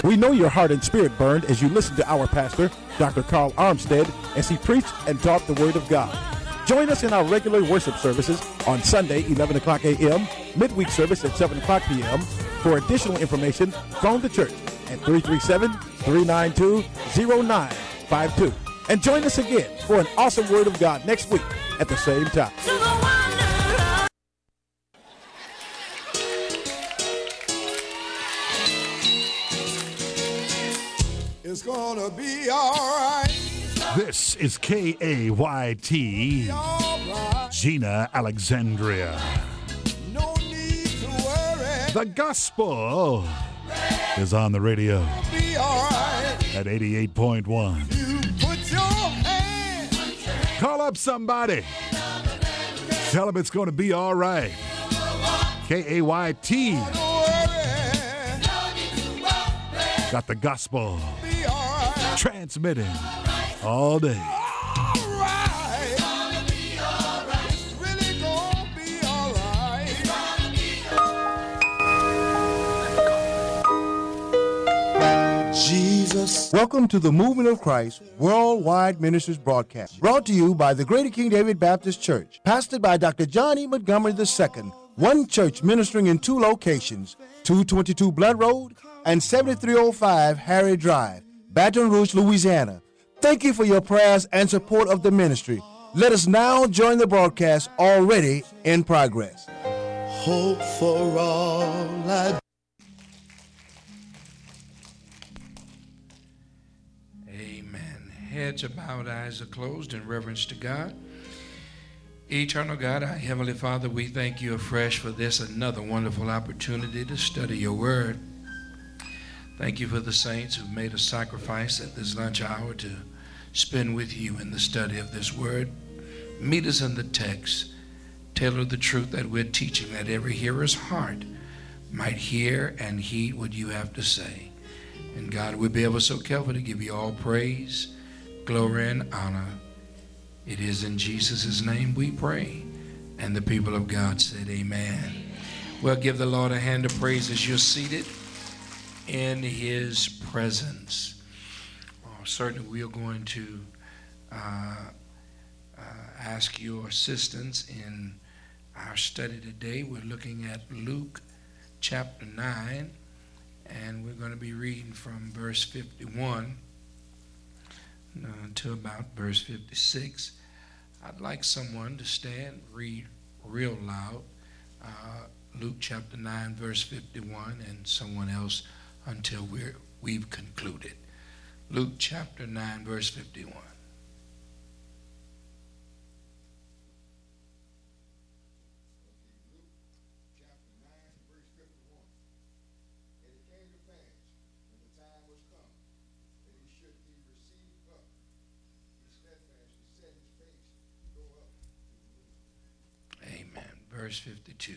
We know your heart and spirit burned as you listened to our pastor, Dr. Carl Armstead, as he preached and taught the Word of God. Join us in our regular worship services on Sunday, 11 o'clock a.m., midweek service at 7 o'clock p.m. For additional information, phone the church at 337-392-0952. And join us again for an awesome Word of God next week at the same time. It's gonna be all right. This is KAYT, Right. Gina Alexandria. No need to worry. The gospel is on the radio Be all right. at 88.1. You put your hand. Call up somebody. Tell them it's going to be all right. KAYT Don't worry. got the gospel Be all right. transmitting all day. All right. It's really gonna be all right. Jesus. Welcome to the Movement of Christ Worldwide Ministries broadcast, brought to you by the Greater King David Baptist Church, pastored by Dr. John E. Montgomery II, one church ministering in two locations, 222 Blunt Road and 7305 Harry Drive, Baton Rouge, Louisiana. Thank you for your prayers and support of the ministry. Let us now join the broadcast already in progress. Hope for all I. Amen. Heads are bowed, eyes are closed in reverence to God. Eternal God, our Heavenly Father, we thank you afresh for this another wonderful opportunity to study your word. Thank you for the saints who've made a sacrifice at this lunch hour to spend with you in the study of this word. Meet us in the text. Tailor the truth that we're teaching, that every hearer's heart might hear and heed what you have to say. And God, we'll be ever so careful to give you all praise, glory, and honor. It is in Jesus' name we pray. And the people of God said amen. Well, give the Lord a hand of praise as you're seated in his presence. Certainly we are going to ask your assistance in our study today. We're looking at Luke chapter 9, and we're going to be reading from verse 51 to about verse 56. I'd like someone to stand, read real loud, Luke chapter 9, verse 51, and someone else until we've concluded. Luke chapter 9, verse 51. Amen. Verse 52.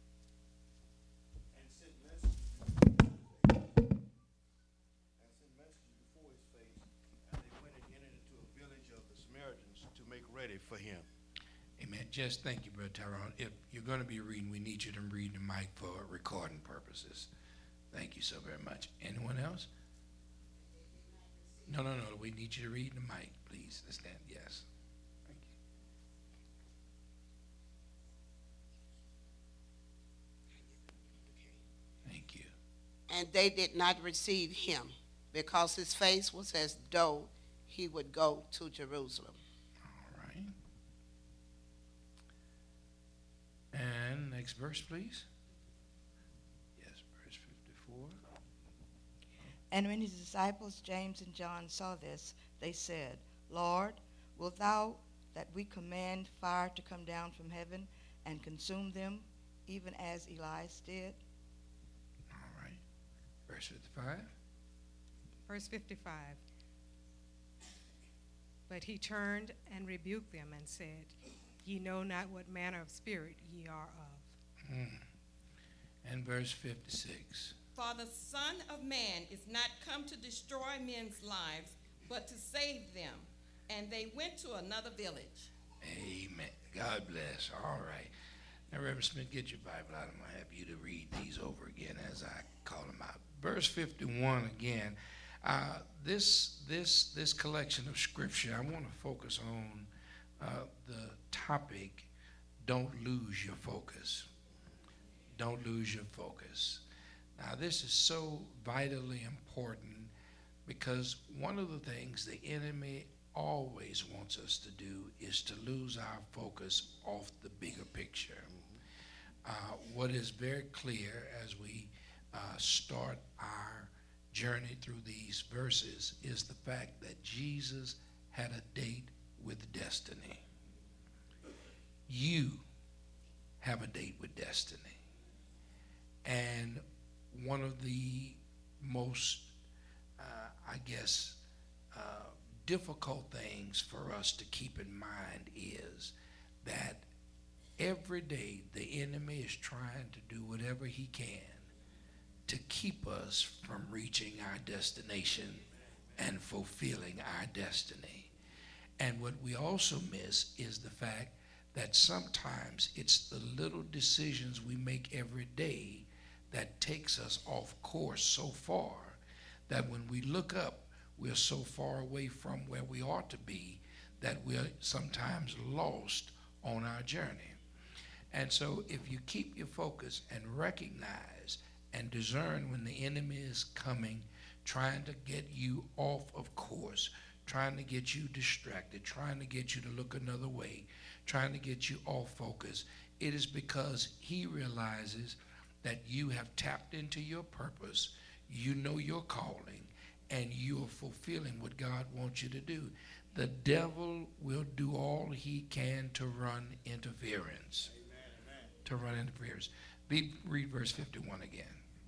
Ready for him. Amen. Just thank you, Brother Tyrone. If you're going to be reading, we need you to read the mic for recording purposes. Thank you so very much. Anyone else? No. We need you to read the mic, please. Stand. Yes. Thank you. Thank you. And they did not receive him, because his face was as though he would go to Jerusalem. And next verse, please. Yes, verse 54. And when his disciples James and John saw this, they said, Lord, wilt thou that we command fire to come down from heaven and consume them, even as Elias did? All right. Verse 55. Verse 55. But he turned and rebuked them and said, Ye know not what manner of spirit ye are of. And verse 56. For the Son of Man is not come to destroy men's lives, but to save them. And they went to another village. Amen. God bless. All right. Now, Reverend Smith, get your Bible out. I'm going to have you to read these over again as I call them out. verse 51 again. This collection of scripture, I want to focus on the topic, don't lose your focus. Don't lose your focus. Now, this is so vitally important because one of the things the enemy always wants us to do is to lose our focus off the bigger picture. What is very clear as we start our journey through these verses is the fact that Jesus had a date with destiny. You have a date with destiny. And one of the most, difficult things for us to keep in mind is that every day the enemy is trying to do whatever he can to keep us from reaching our destination and fulfilling our destiny. And what we also miss is the fact that sometimes it's the little decisions we make every day that takes us off course so far that when we look up, we're so far away from where we ought to be that we're sometimes lost on our journey. And so if you keep your focus and recognize and discern when the enemy is coming, trying to get you off of course, trying to get you distracted, trying to get you to look another way, trying to get you off focus, it is because he realizes that you have tapped into your purpose, you know your calling, and you are fulfilling what God wants you to do. The devil will do all he can to run interference. Amen. To run interference. Read verse 51 again.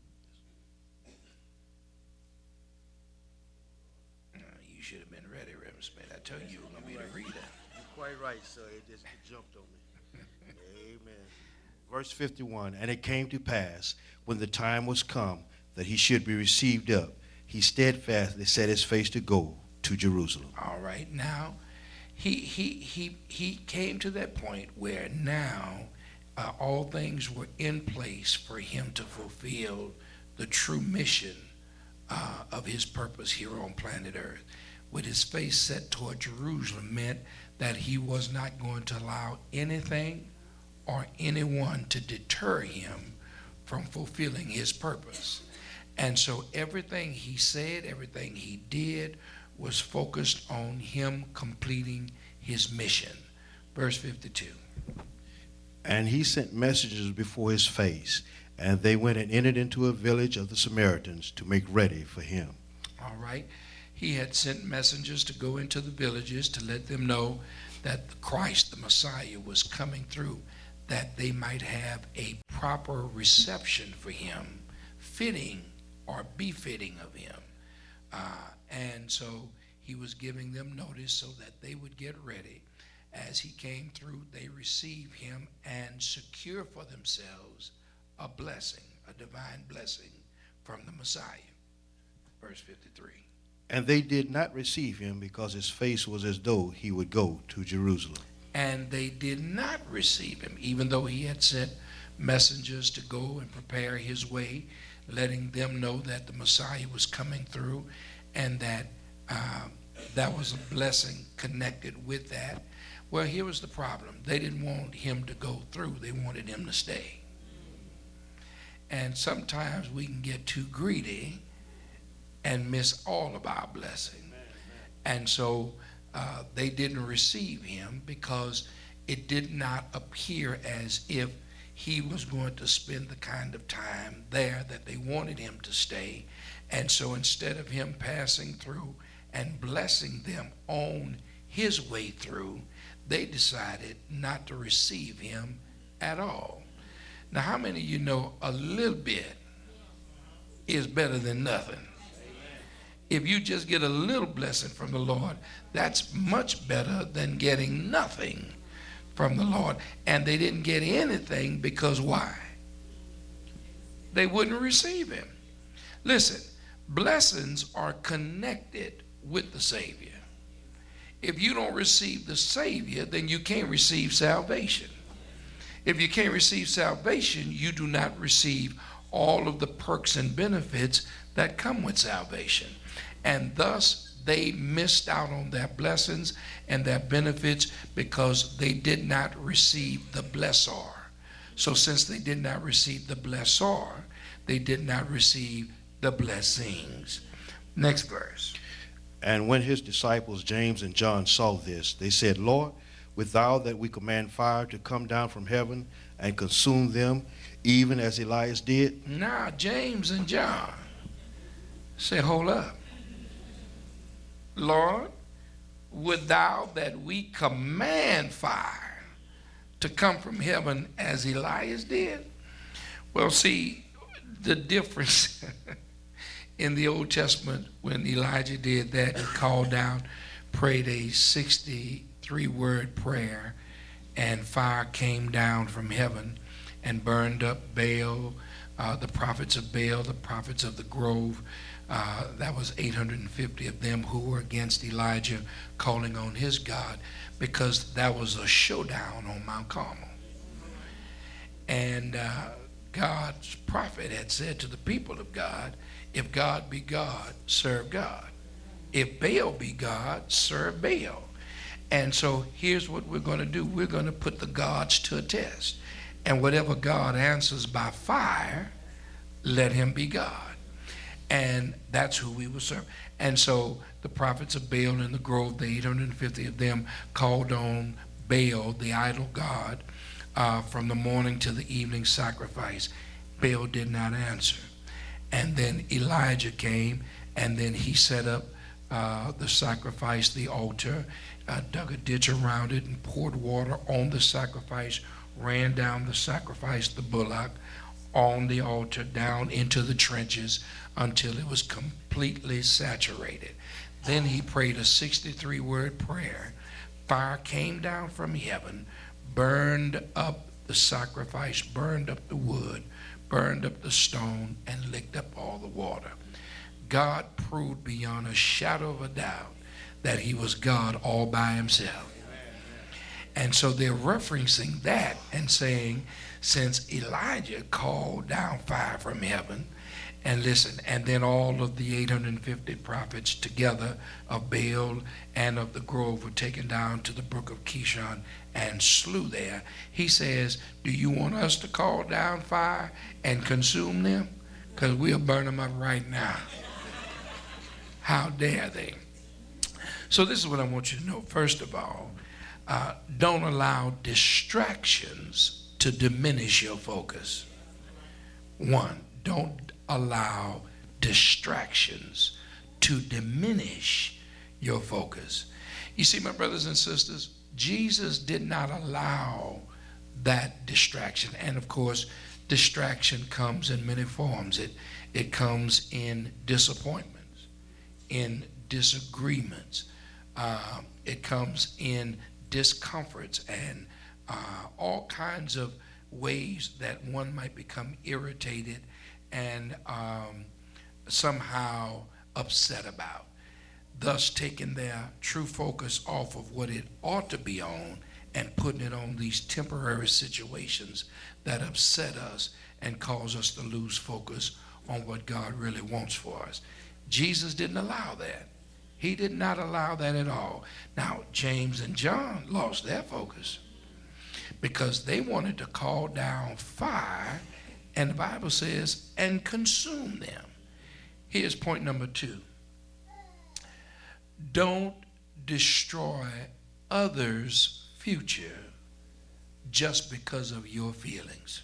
You should have been ready, Reverend Smith. I told you were going to be the reader. You're quite right, sir. It just jumped on me. Amen. Verse 51, and it came to pass, when the time was come that he should be received up, he steadfastly set his face to go to Jerusalem. All right, now he came to that point where now all things were in place for him to fulfill the true mission of his purpose here on planet Earth. With his face set toward Jerusalem meant that he was not going to allow anything or anyone to deter him from fulfilling his purpose. And so everything he said, everything he did was focused on him completing his mission. Verse 52. And he sent messengers before his face, and they went and entered into a village of the Samaritans to make ready for him. All right. He had sent messengers to go into the villages to let them know that the Christ, the Messiah, was coming through, that they might have a proper reception for him, fitting or befitting of him. And so he was giving them notice so that they would get ready. As he came through, they received him and secure for themselves a blessing, a divine blessing from the Messiah. Verse 53. And they did not receive him because his face was as though he would go to Jerusalem. And they did not receive him, even though he had sent messengers to go and prepare his way, letting them know that the Messiah was coming through and that that was a blessing connected with that. Well, here was the problem. They didn't want him to go through. They wanted him to stay. And sometimes we can get too greedy and miss all of our blessing. And so they didn't receive him because it did not appear as if he was going to spend the kind of time there that they wanted him to stay. And so instead of him passing through and blessing them on his way through, they decided not to receive him at all. Now, how many of you know a little bit is better than nothing? If you just get a little blessing from the Lord, that's much better than getting nothing from the Lord. And they didn't get anything because why? They wouldn't receive him. Listen, blessings are connected with the Savior. If you don't receive the Savior, then you can't receive salvation. If you can't receive salvation, you do not receive all of the perks and benefits that come with salvation. And thus, they missed out on their blessings and their benefits because they did not receive the blessor. So since they did not receive the blessor, they did not receive the blessings. Next verse. And when his disciples James and John saw this, they said, Lord, wilt thou that we command fire to come down from heaven and consume them, even as Elias did? Now James and John said, hold up. Lord, wilt thou that we command fire to come from heaven as Elias did? Well, see, the difference in the Old Testament, when Elijah did that, he called down, prayed a 63-word prayer, and fire came down from heaven and burned up Baal, the prophets of Baal, the prophets of the grove. That was 850 of them who were against Elijah, calling on his God, because that was a showdown on Mount Carmel. And God's prophet had said to the people of God, if God be God, serve God. If Baal be God, serve Baal. And so here's what we're going to do. We're going to put the gods to a test. And whatever God answers by fire, let him be God. And that's who we will serve. And so the prophets of Baal in the grove, the 850 of them, called on Baal, the idol god, from the morning to the evening sacrifice. Baal did not answer. And then Elijah came, and then he set up the sacrifice, the altar, dug a ditch around it and poured water on the sacrifice, ran down the sacrifice, the bullock, on the altar, down into the trenches until it was completely saturated. Then he prayed a 63-word prayer. Fire came down from heaven, burned up the sacrifice, burned up the wood, burned up the stone, and licked up all the water. God proved beyond a shadow of a doubt that he was God all by himself. And so they're referencing that and saying, since Elijah called down fire from heaven, and listen, and then all of the 850 prophets together of Baal and of the grove were taken down to the brook of Kishon and slew there. He says, do you want us to call down fire and consume them? Because we'll burn them up right now. How dare they? So this is what I want you to know. First of all, don't allow distractions to diminish your focus. One, don't allow distractions to diminish your focus. You see, my brothers and sisters, Jesus did not allow that distraction. And of course, distraction comes in many forms. It comes in disappointments, in disagreements. It comes in discomforts and all kinds of ways that one might become irritated and somehow upset about, thus taking their true focus off of what it ought to be on and putting it on these temporary situations that upset us and cause us to lose focus on what God really wants for us. Jesus didn't allow that. He did not allow that at all. Now, James and John lost their focus because they wanted to call down fire, and the Bible says, and consume them. Here's point number 2. Don't destroy others' future just because of your feelings.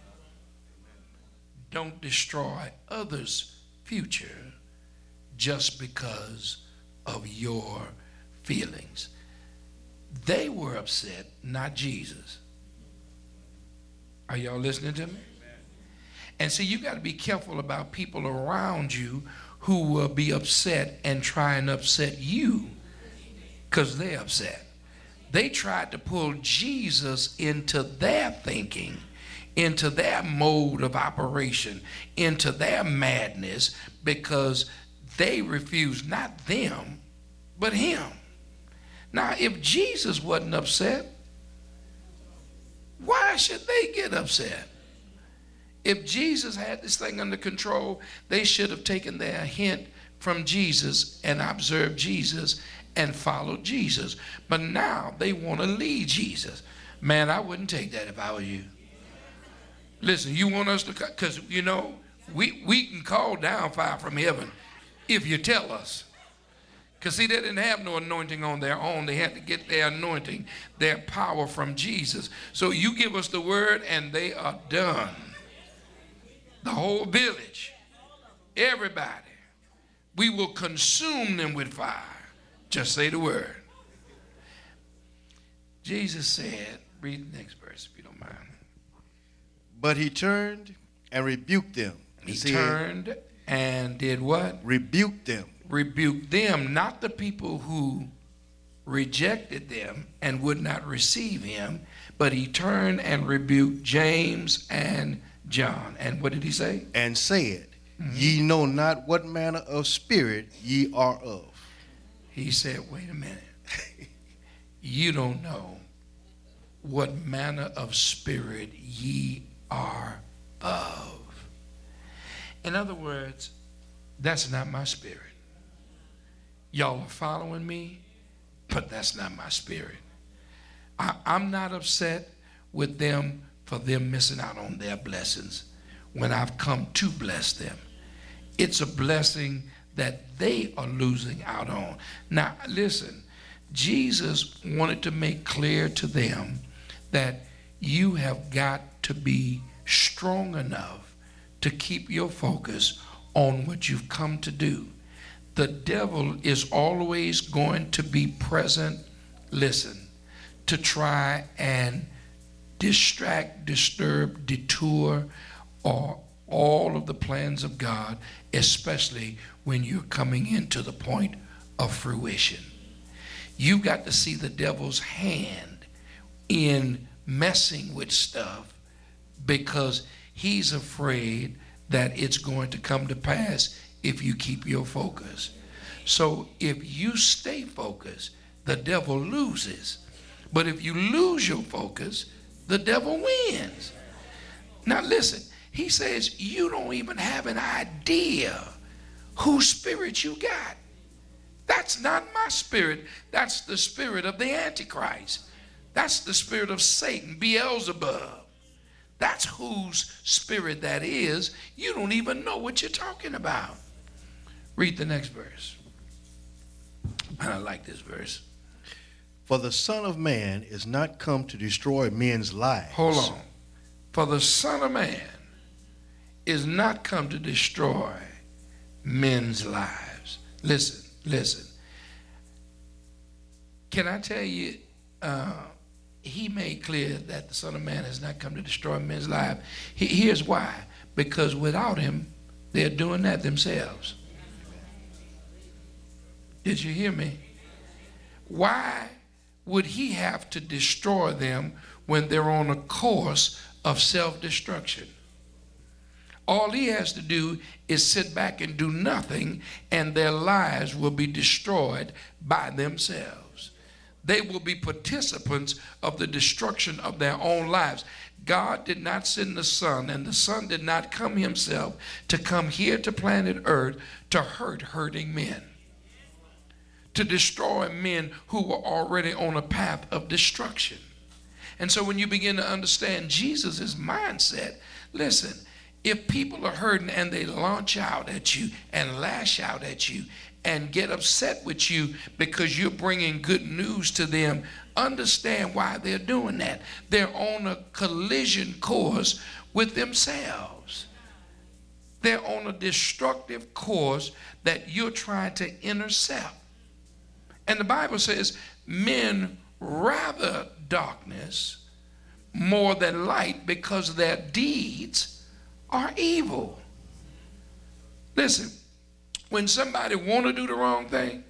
Don't destroy others' future just because of your feelings. They were upset, not Jesus. Are y'all listening to me? And see, you got to be careful about people around you who will be upset and try and upset you because they're upset. They tried to pull Jesus into their thinking, into their mode of operation, into their madness, because they refused not them, but him. Now, if Jesus wasn't upset, why should they get upset? If Jesus had this thing under control, they should have taken their hint from Jesus and observed Jesus and followed Jesus. But now they want to lead Jesus. Man, I wouldn't take that if I were you. Listen, you want us to, because, you know, we can call down fire from heaven if you tell us. Because see, they didn't have no anointing on their own. They had to get their anointing, their power from Jesus. So you give us the word and they are done. The whole village, everybody. We will consume them with fire. Just say the word. Jesus said, read the next verse if you don't mind. But he turned and rebuked them. He turned and did what? Rebuked them. Rebuked them, not the people who rejected them and would not receive him, but he turned and rebuked James and John. And what did he say? And said, ye know not what manner of spirit ye are of. He said, wait a minute. You don't know what manner of spirit ye are of. In other words, that's not my spirit. Y'all are following me, but that's not my spirit. I'm not upset with them for them missing out on their blessings when I've come to bless them. It's a blessing that they are losing out on. Now, listen, Jesus wanted to make clear to them that you have got to be strong enough to keep your focus on what you've come to do. The devil is always going to be present, listen, to try and distract, disturb, detour, or all of the plans of God, especially when you're coming into the point of fruition. You've got to see the devil's hand in messing with stuff because he's afraid that it's going to come to pass if you keep your focus. So if you stay focused, the devil loses. But if you lose your focus, the devil wins. Now listen, he says you don't even have an idea whose spirit you got. That's not my spirit. That's the spirit of the Antichrist. That's the spirit of Satan, Beelzebub. That's whose spirit that is. You don't even know what you're talking about. Read the next verse. I like this verse. For the Son of Man is not come to destroy men's lives. Hold on. For the Son of Man is not come to destroy men's lives. Listen, listen. Can I tell you, he made clear that the Son of Man has not come to destroy men's lives. Here's why. Because without him, they're doing that themselves. Did you hear me? Why would he have to destroy them when they're on a course of self-destruction? All he has to do is sit back and do nothing, and their lives will be destroyed by themselves. They will be participants of the destruction of their own lives. God did not send the Son, and the Son did not come himself to come here to planet Earth to hurt hurting men, to destroy men who were already on a path of destruction. And so when you begin to understand Jesus' mindset, listen, if people are hurting and they launch out at you and lash out at you and get upset with you because you're bringing good news to them, understand why they're doing that. They're on a collision course with themselves. They're on a destructive course that you're trying to intercept. And the Bible says men rather darkness more than light because their deeds are evil. Listen, when somebody want to do the wrong thing,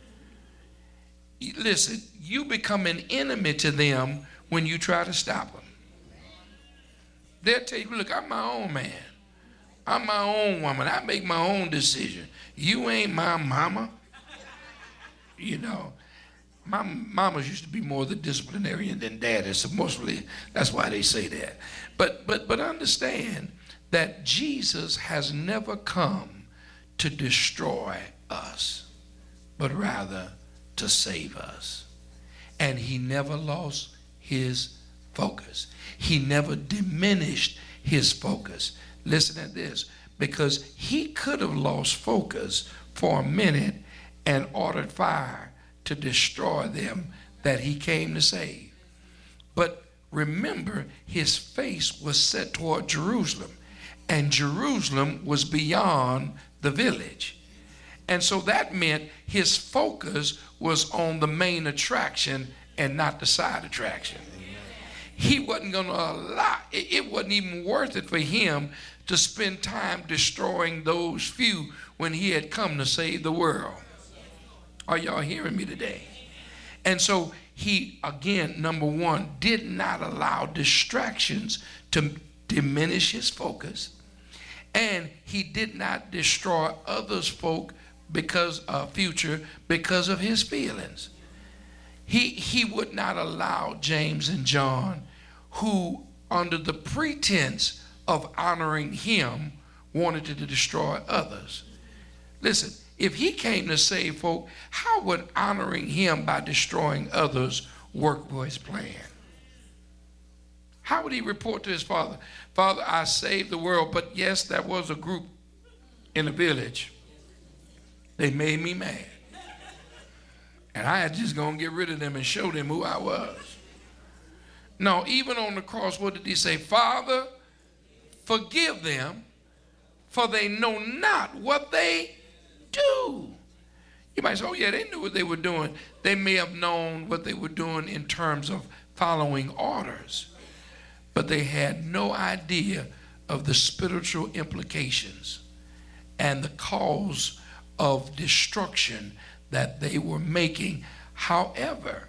listen, you become an enemy to them when you try to stop them. They'll tell you, look, I'm my own man. I'm my own woman. I make my own decision. You ain't my mama. You know, my mamas used to be more the disciplinarian than daddy, so mostly that's why they say that. But understand that Jesus has never come to destroy us, but rather to save us. And he never lost his focus. He never diminished his focus. Listen to this, because he could have lost focus for a minute and ordered fire to destroy them that he came to save. But remember, his face was set toward Jerusalem, and Jerusalem was beyond the village. And so that meant his focus was on the main attraction and not the side attraction. He wasn't going to allow, it wasn't even worth it for him to spend time destroying those few when he had come to save the world. Are y'all hearing me today? And so he, again, number one, did not allow distractions to diminish his focus. And he did not destroy others' folk because of future, because of his feelings. He would not allow James and John, who under the pretense of honoring him wanted to destroy others. Listen, if he came to save folk, how would honoring him by destroying others work for his plan? How would he report to his father, Father, I saved the world, but yes, there was a group in the village. They made me mad. And I had just gonna get rid of them and show them who I was. No, even on the cross, what did he say? Father, forgive them, for they know not what they do. You might say, oh yeah, they knew what they were doing. They may have known what they were doing in terms of following orders, but they had no idea of the spiritual implications and the cause of destruction that they were making. However,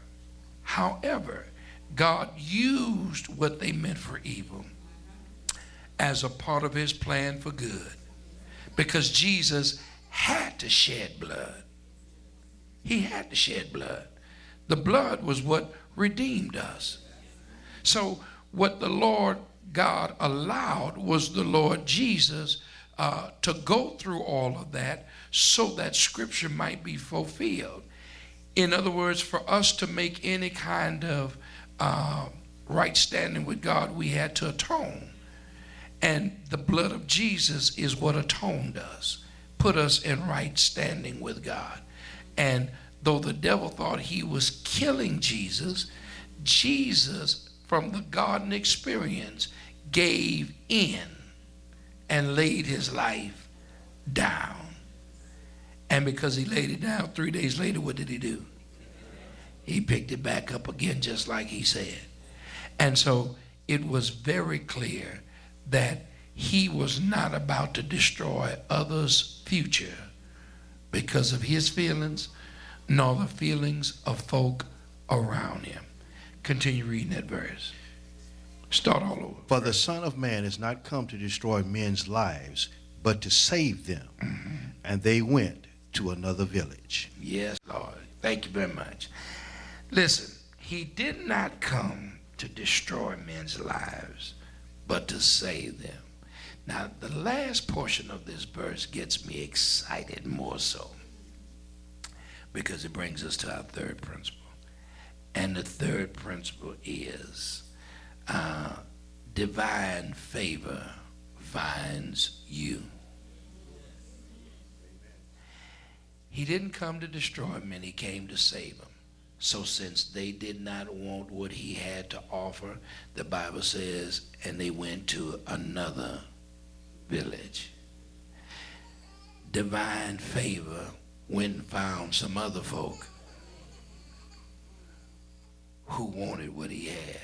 God used what they meant for evil as a part of his plan for good, because Jesus had to shed blood. He had to shed blood. The blood was what redeemed us. So what the Lord God allowed was the Lord Jesus to go through all of that so that scripture might be fulfilled. In other words, for us to make any kind of right standing with God, we had to atone. And the blood of Jesus is what atoned us, put us in right standing with God. And though the devil thought he was killing Jesus, Jesus, from the garden experience, gave in and laid his life down. And because he laid it down, 3 days later, what did he do? He picked it back up again, just like he said. And so it was very clear that he was not about to destroy others' future because of his feelings, nor the feelings of folk around him. Continue reading that verse. Start all over. For the Son of Man is not come to destroy men's lives, but to save them. Mm-hmm. And they went to another village. Yes, Lord. Thank you very much. Listen, he did not come to destroy men's lives, but to save them. Now, the last portion of this verse gets me excited more so, because it brings us to our third principle. And the third principle is divine favor finds you. He didn't come to destroy men, he came to save them. So since they did not want what he had to offer, the Bible says, and they went to another village. Divine favor went and found some other folk who wanted what he had.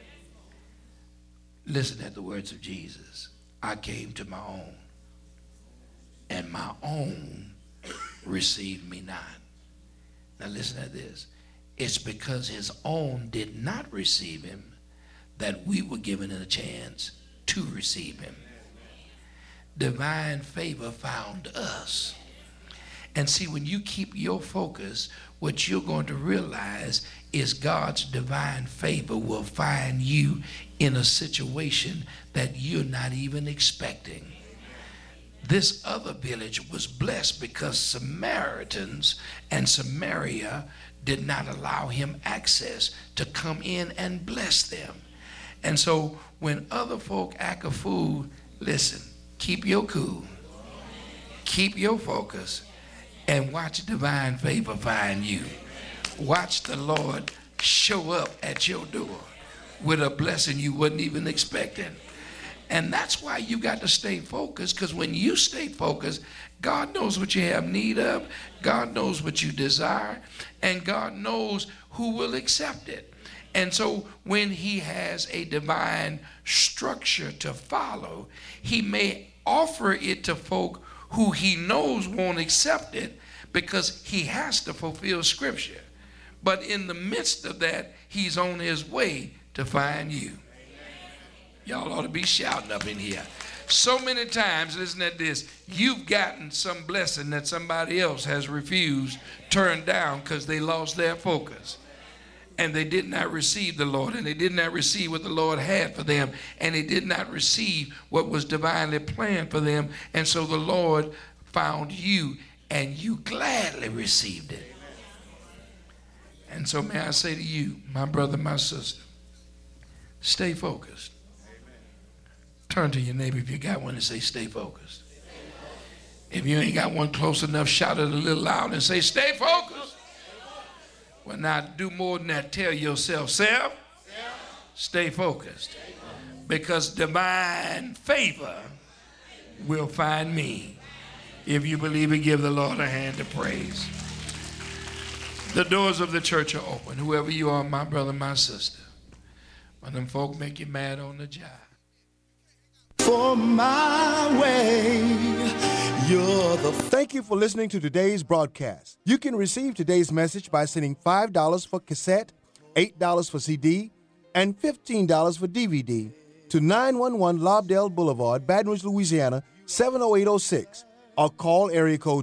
Listen at the words of Jesus. I came to my own, and my own received me not. Now listen to this. It's because his own did not receive him that we were given a chance to receive him. Divine favor found us. And see, when you keep your focus, what you're going to realize is God's divine favor will find you in a situation that you're not even expecting. This other village was blessed because Samaritans and Samaria did not allow him access to come in and bless them. And so when other folk act a fool, listen, keep your cool, keep your focus, and watch divine favor find you. Watch the Lord show up at your door with a blessing you wasn't even expecting. And that's why you got to stay focused, because when you stay focused, God knows what you have need of, God knows what you desire, and God knows who will accept it. And so when he has a divine structure to follow, he may offer it to folk who he knows won't accept it because he has to fulfill scripture. But in the midst of that, he's on his way to find you. Y'all ought to be shouting up in here. So many times, listen at this, you've gotten some blessing that somebody else has refused, turned down because they lost their focus. And they did not receive the Lord, and they did not receive what the Lord had for them, and they did not receive what was divinely planned for them. And so the Lord found you, and you gladly received it. And so may I say to you, my brother, my sister, stay focused. Turn to your neighbor if you got one and say, stay focused. If you ain't got one close enough, shout it a little loud and say, stay focused. Well, now do more than that. Tell yourself, self, stay focused. Because divine favor will find me. If you believe it, give the Lord a hand of praise. The doors of the church are open. Whoever you are, my brother, my sister. When them folk make you mad on the job. For my way, you're the... Thank you for listening to today's broadcast. You can receive today's message by sending $5 for cassette, $8 for CD, and $15 for DVD to 911 Lobdell Boulevard, Baton Rouge, Louisiana, 70806, or call area code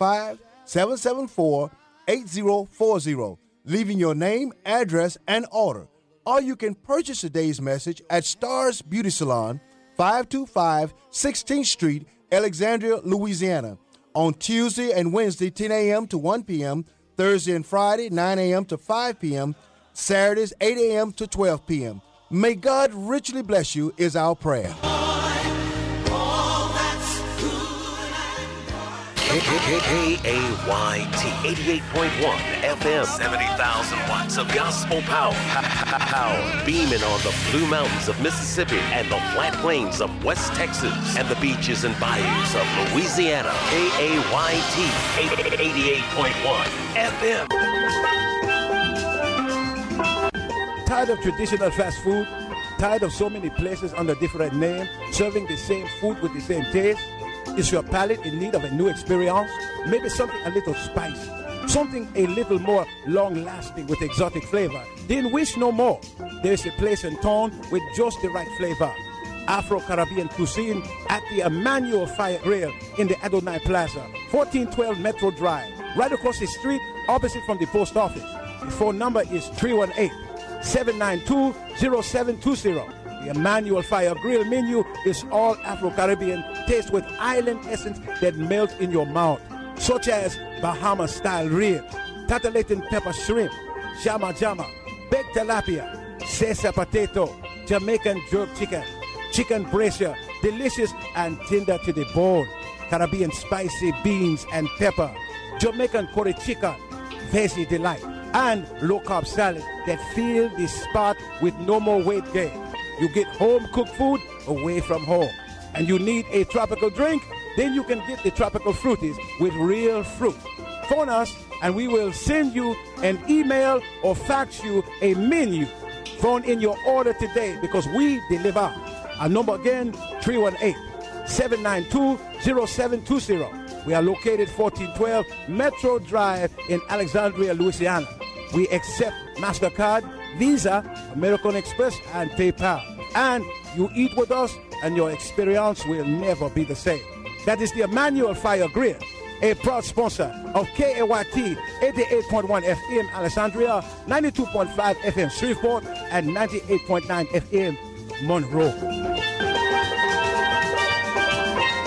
225-774-8040, leaving your name, address, and order. Or you can purchase today's message at Stars Beauty Salon, 525 16th Street, Alexandria, Louisiana, on Tuesday and Wednesday, 10 a.m. to 1 p.m., Thursday and Friday, 9 a.m. to 5 p.m., Saturdays, 8 a.m. to 12 p.m. May God richly bless you is our prayer. KAYT 88.1 FM, 70,000 watts of gospel power. Power beaming on the Blue Mountains of Mississippi and the flat plains of West Texas and the beaches and bayous of Louisiana. KAYT 88.1 FM. Tired of traditional fast food? Tired of so many places under different names serving the same food with the same taste? Is your palate in need of a new experience? Maybe something a little spicy, something a little more long-lasting with exotic flavor? Then wish no more. There's a place in town with just the right flavor. Afro-Caribbean cuisine at the Emmanuel Fire Grill in the Adonai Plaza, 1412 Metro Drive, right across the street opposite from the post office. The phone number is 318-792-0720. The Emmanuel Fire Grill menu is all Afro-Caribbean taste with island essence that melts in your mouth, such as Bahama-style ribs, tatalating pepper shrimp, shama jama, baked tilapia, sesa potato, Jamaican jerk chicken, chicken bracier, delicious and tender to the bone, Caribbean spicy beans and pepper, Jamaican curry chicken, veggie delight, and low-carb salad that fill the spot with no more weight gain. You get home-cooked food away from home. And you need a tropical drink? Then you can get the tropical fruities with real fruit. Phone us and we will send you an email or fax you a menu. Phone in your order today because we deliver. Our number again, 318-792-0720. We are located 1412 Metro Drive in Alexandria, Louisiana. We accept MasterCard, Visa, American Express, and PayPal. And you eat with us, and your experience will never be the same. That is the Emmanuel Fire Grill, a proud sponsor of KAYT 88.1 FM Alexandria, 92.5 FM Shreveport, and 98.9 FM Monroe.